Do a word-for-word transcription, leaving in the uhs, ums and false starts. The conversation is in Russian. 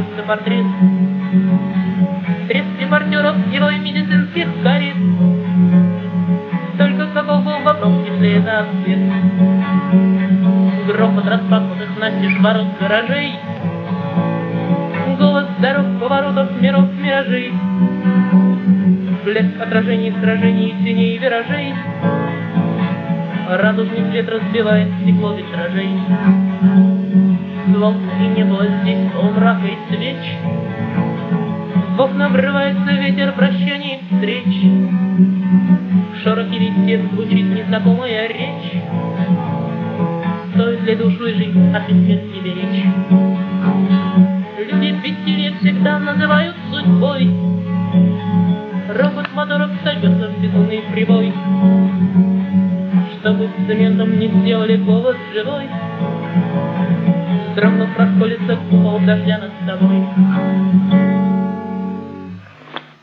бьется портрет. Треск репортеров и вой медицинских карет. Только каков был вопрос, если это ответ? Грохот распахнутых настежь ворот гаражей, голос дорог, поворотов, миров, миражей, блеск отражений, сражений, теней, виражей. Радужный свет разбивает стекло витражей. Звон и не было здесь полумрака и свеч. В окна врывается ветер прощаний и встреч. В шорохе везде звучит незнакомая речь. Стоит ли душу и жизнь от смерти беречь? Люди бессилие всегда называют судьбой. Ропот моторов сольется в безумный прибой. Чтобы с цементом не сделали голос живой, дрогнув расколется купол дождя над тобой.